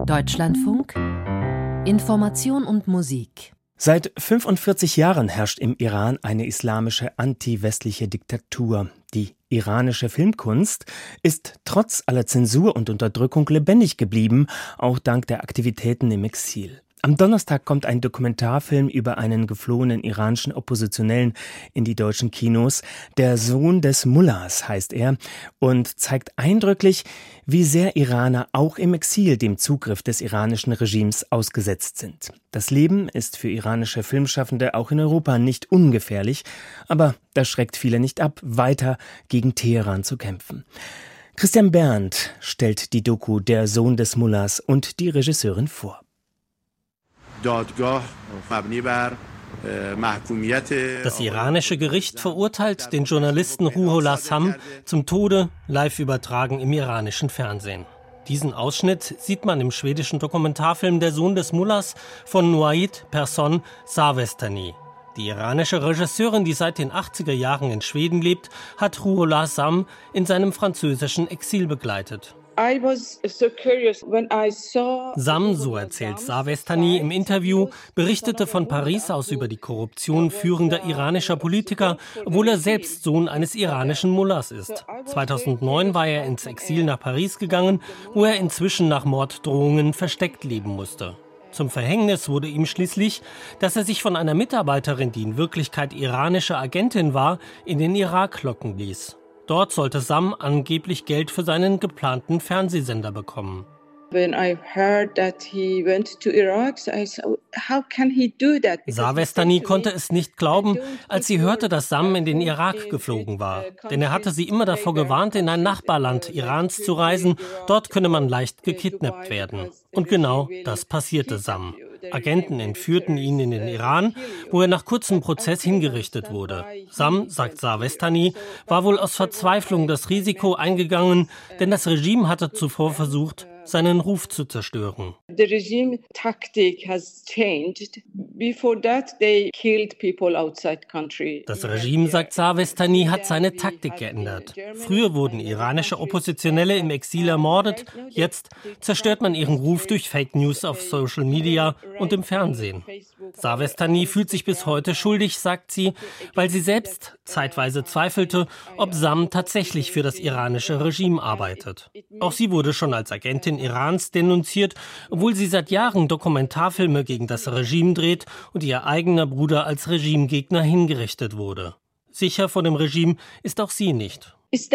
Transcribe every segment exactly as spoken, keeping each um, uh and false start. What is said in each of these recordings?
Deutschlandfunk Information und Musik. Seit fünfundvierzig Jahren herrscht im Iran eine islamische anti-westliche Diktatur. Die iranische Filmkunst ist trotz aller Zensur und Unterdrückung lebendig geblieben, auch dank der Aktivitäten im Exil. Am Donnerstag kommt ein Dokumentarfilm über einen geflohenen iranischen Oppositionellen in die deutschen Kinos. Der Sohn des Mullahs heißt er und zeigt eindrücklich, wie sehr Iraner auch im Exil dem Zugriff des iranischen Regimes ausgesetzt sind. Das Leben ist für iranische Filmschaffende auch in Europa nicht ungefährlich, aber das schreckt viele nicht ab, weiter gegen Teheran zu kämpfen. Christian Berndt stellt die Doku Der Sohn des Mullahs und die Regisseurin vor. Das iranische Gericht verurteilt den Journalisten Ruhollah Sam zum Tode, live übertragen im iranischen Fernsehen. Diesen Ausschnitt sieht man im schwedischen Dokumentarfilm Der Sohn des Mullahs von Nuait Persson Savestani. Die iranische Regisseurin, die seit den achtziger Jahren in Schweden lebt, hat Ruhollah Sam in seinem französischen Exil begleitet. Sam, so erzählt Savestani im Interview, berichtete von Paris aus über die Korruption führender iranischer Politiker, obwohl er selbst Sohn eines iranischen Mullahs ist. zweitausendneun war er ins Exil nach Paris gegangen, wo er inzwischen nach Morddrohungen versteckt leben musste. Zum Verhängnis wurde ihm schließlich, dass er sich von einer Mitarbeiterin, die in Wirklichkeit iranische Agentin war, in den Irak locken ließ. Dort sollte Sam angeblich Geld für seinen geplanten Fernsehsender bekommen. Savestani konnte es nicht glauben, als sie hörte, dass Sam in den Irak geflogen war. Denn er hatte sie immer davor gewarnt, in ein Nachbarland Irans zu reisen. Dort könne man leicht gekidnappt werden. Und genau das passierte Sam. Agenten entführten ihn in den Iran, wo er nach kurzem Prozess hingerichtet wurde. Sam, sagt Savestani, war wohl aus Verzweiflung das Risiko eingegangen, denn das Regime hatte zuvor versucht, seinen Ruf zu zerstören. Das Regime, sagt Savestani, hat seine Taktik geändert. Früher wurden iranische Oppositionelle im Exil ermordet, jetzt zerstört man ihren Ruf durch Fake News auf Social Media und im Fernsehen. Savestani fühlt sich bis heute schuldig, sagt sie, weil sie selbst zeitweise zweifelte, ob Sam tatsächlich für das iranische Regime arbeitet. Auch sie wurde schon als Agentin Irans denunziert, obwohl sie seit Jahren Dokumentarfilme gegen das Regime dreht und ihr eigener Bruder als Regimegegner hingerichtet wurde. Sicher vor dem Regime ist auch sie nicht. Es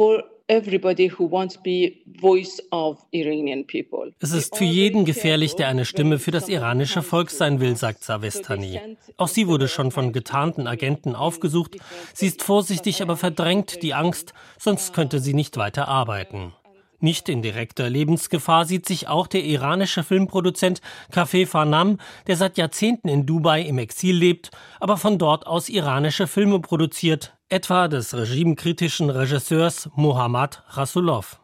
ist für jeden gefährlich, der eine Stimme für das iranische Volk sein will, sagt Savestani. Auch sie wurde schon von getarnten Agenten aufgesucht. Sie ist vorsichtig, aber verdrängt die Angst, sonst könnte sie nicht weiter arbeiten. Nicht in direkter Lebensgefahr sieht sich auch der iranische Filmproduzent Kafeh Farnam, der seit Jahrzehnten in Dubai im Exil lebt, aber von dort aus iranische Filme produziert, etwa des regimekritischen Regisseurs Mohammad Rasulov.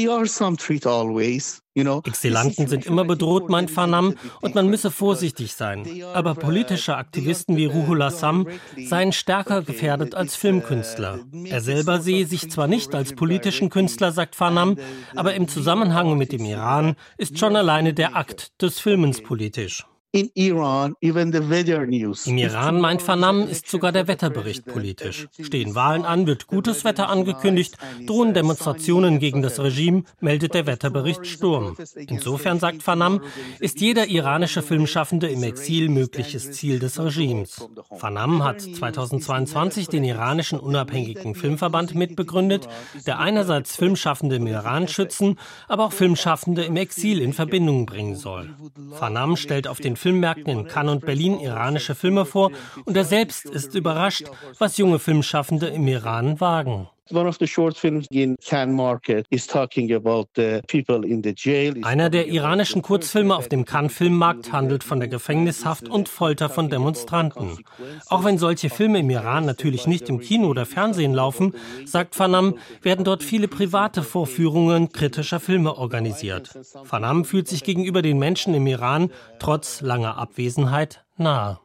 Exilanten sind immer bedroht, meint Farnam, und man müsse vorsichtig sein. Aber politische Aktivisten wie Ruhollah Sam seien stärker gefährdet als Filmkünstler. Er selber sehe sich zwar nicht als politischen Künstler, sagt Farnam, aber im Zusammenhang mit dem Iran ist schon alleine der Akt des Filmens politisch. In Iran, even the weather news. Im Iran, meint Farnam, ist sogar der Wetterbericht politisch. Stehen Wahlen an, wird gutes Wetter angekündigt, drohen Demonstrationen gegen das Regime, meldet der Wetterbericht Sturm. Insofern, sagt Farnam, ist jeder iranische Filmschaffende im Exil mögliches Ziel des Regimes. Farnam hat zweitausendzweiundzwanzig den iranischen unabhängigen Filmverband mitbegründet, der einerseits Filmschaffende im Iran schützen, aber auch Filmschaffende im Exil in Verbindung bringen soll. Farnam stellt auf den Filmmärkten in Cannes und Berlin iranische Filme vor und er selbst ist überrascht, was junge Filmschaffende im Iran wagen. Einer der iranischen Kurzfilme auf dem Cannes-Filmmarkt handelt von der Gefängnishaft und Folter von Demonstranten. Auch wenn solche Filme im Iran natürlich nicht im Kino oder Fernsehen laufen, sagt Farnam, werden dort viele private Vorführungen kritischer Filme organisiert. Farnam fühlt sich gegenüber den Menschen im Iran trotz langer Abwesenheit nahe.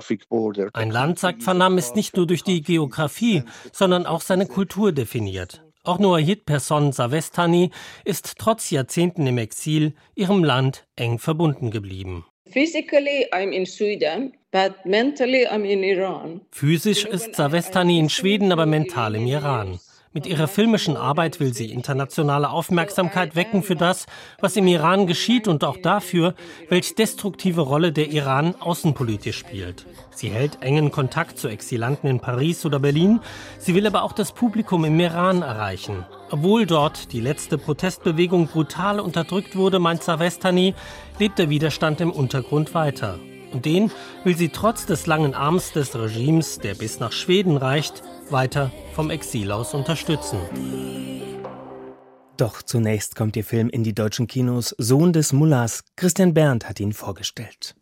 Ein Land, sagt Farnam, ist nicht nur durch die Geografie, sondern auch seine Kultur definiert. Auch Noahid Persson Savestani ist trotz Jahrzehnten im Exil ihrem Land eng verbunden geblieben. Physically I'm in Sweden, but mentally I'm in Iran. Physisch ist Savestani in Schweden, aber mental im Iran. Mit ihrer filmischen Arbeit will sie internationale Aufmerksamkeit wecken für das, was im Iran geschieht und auch dafür, welche destruktive Rolle der Iran außenpolitisch spielt. Sie hält engen Kontakt zu Exilanten in Paris oder Berlin. Sie will aber auch das Publikum im Iran erreichen. Obwohl dort die letzte Protestbewegung brutal unterdrückt wurde, meint Savestani, lebt der Widerstand im Untergrund weiter. Und den will sie trotz des langen Arms des Regimes, der bis nach Schweden reicht, weiter vom Exil aus unterstützen. Doch zunächst kommt Ihr Film in die deutschen Kinos. Sohn des Mullahs. Christian Berndt hat ihn vorgestellt.